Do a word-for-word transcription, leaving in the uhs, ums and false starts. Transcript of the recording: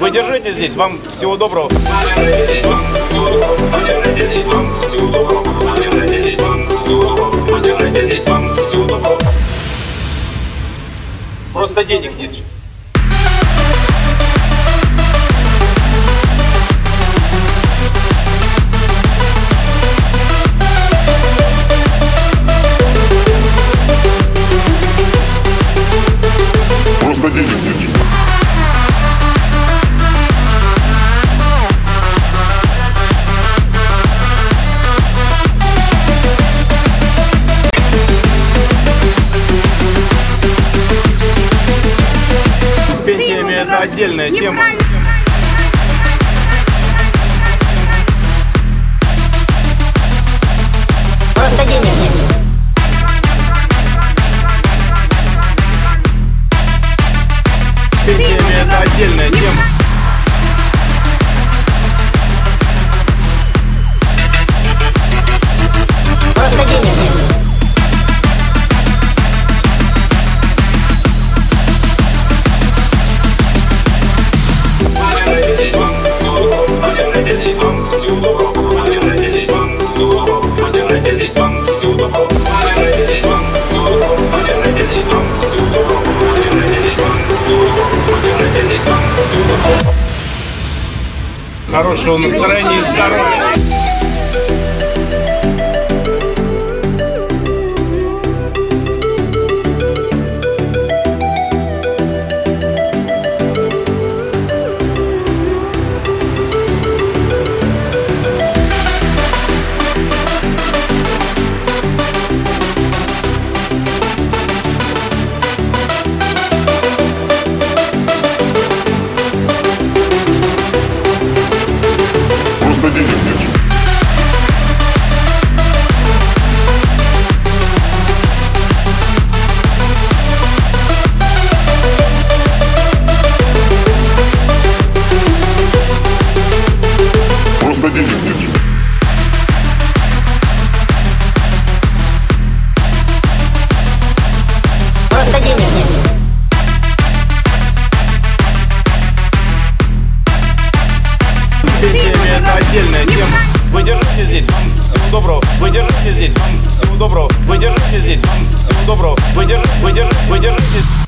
Вы держите здесь. Вам всего доброго. Просто денег нет. Просто денег нет. С пенсиями это отдельная тема. Просто денег нет. С пенсиями это отдельная тема. Просто денег нет. Хорошего настроения и здоровья. Просто денег нет. Просто денег нет. Просто денег нет. С пенсиями это отдельная тема. Вы держите здесь. Вам всего доброго. Вы держите здесь. Вам всего доброго. Вы держите здесь. Вам всего доброго. Вы держите, вы держите, вы держите.